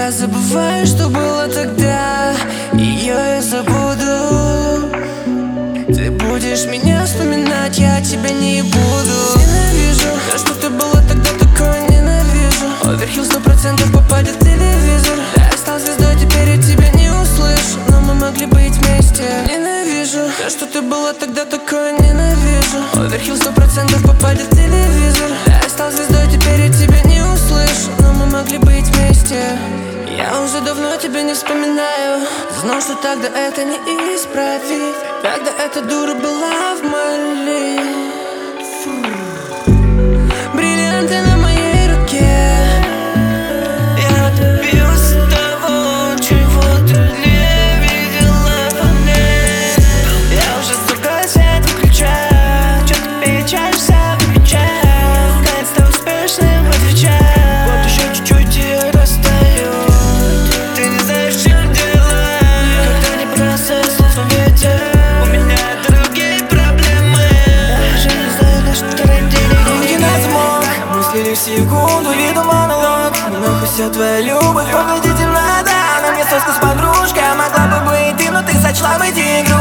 Я забываю, что было тогда, ее я забуду. Ты будешь меня вспоминать, я тебя не буду. Ненавижу, то, что ты была тогда, такое ненавижу. Оверхилл 100% попадет в телевизор. Я стал звездой, теперь я тебя не услышу, но мы могли быть вместе. Ненавижу, то, что ты была тогда, такое ненавижу. Оверхилл 100% попадет в телевизор. Я стал звездой, теперь я тебя не услышу, но мы могли быть вместе. Я уже давно тебя не вспоминаю. Знал, что тогда это не исправить, когда эта дура была в Мали. Бриллианты на моей руке. Я добился того, чего ты не видела во мне. Я уже другой свет выключаю. Чё ты печалишься, выключаю. Наконец-то успешным отвечаю. Вот еще чуть-чуть и расстаю. Ты не знаешь, в чем дело. Никогда не бросай слов на ветер. У меня другие проблемы. Я уже не знаю, на что тратить денег. Руки на замок, мысли лишь секунду, виду монолог. Нахуй вся твоя любовь, погоди, темнота. На мне соска с подружкой, могла бы быть ты, но ты сочла быть игрой.